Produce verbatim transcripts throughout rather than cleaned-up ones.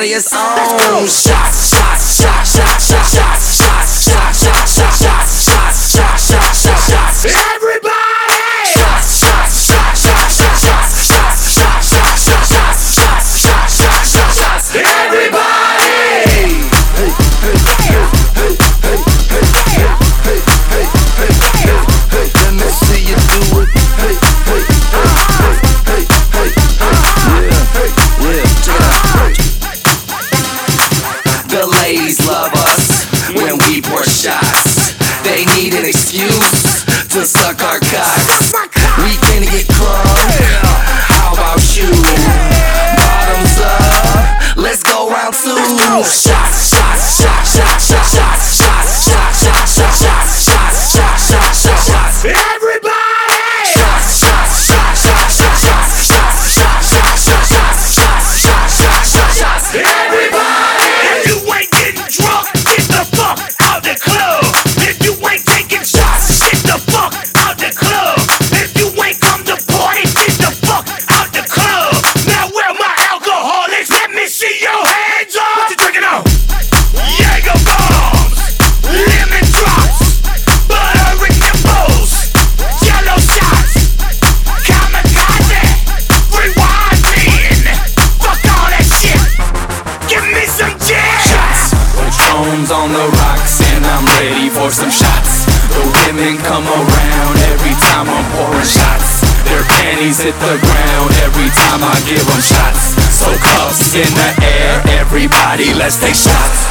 party is on. Shots, shots, shots, shots, shots, shots, shots, shots, shots, shots, shots, shots, shots, shots, shots, shots. Everybody! Shots, shots, shots, shots, shots, shots, shots, shots, shots, shots, shots, shots, shots, shots, shots, shots. Everybody! Hey, hey, hey, hey, hey, hey, hey, hey, hey, hey, hey, hey. Let me see you do it. Hey, hey, hey, hey, hey, hey, hey. Yeah, yeah, check it out. The ladies love us when we pour shots. They need an excuse to suck our cocks. We can't get crunk. How about you? Bottoms up. Let's go round two. Shots, shots, shots, shots, shots, shots, shots, shots, shots, shots, shots, shots, shots, shots, shots, shots. Everybody! Shots, shots, shots, shots, shots, shots, shots, shots, shots, shots, shots, shots, shots, shots, shots, shots. Everybody! If you ain't getting drunk, get the fuck out the club. If you ain't taking shots, get the fuck out the club. If you ain't come to party, get the fuck out the club. Now where my alcoholics? Let me see your hands up. What you drinking on? Jaeger bombs, lemon drops, buttering nipples, yellow shots, kamikaze, rewind in. Fuck all that shit. Give me some jazz. Shots. Patron's on the rocks and I'm ready for some shots. The women come around every time I'm pouring shots. Their panties hit the ground every time I give them shots. So cuffs in the air, everybody let's take shots.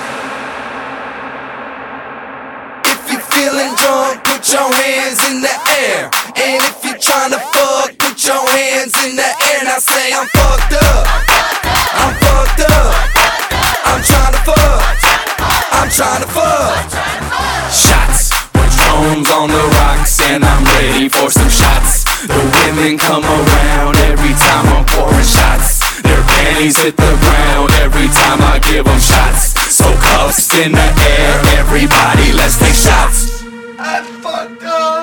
If you feeling drunk, put your hands in the air. And if you tryna fuck, put your hands in the air. Now say I'm fucked up, I'm fucked up, I'm tryna fuck, I'm tryna fuck. Shots, Patron's on the rocks and I'm ready for some shots. The women come around every time I'm pouring shots. Their panties hit the ground every time I give them shots. So cuffs in the air, everybody let's take shots. I fucked up.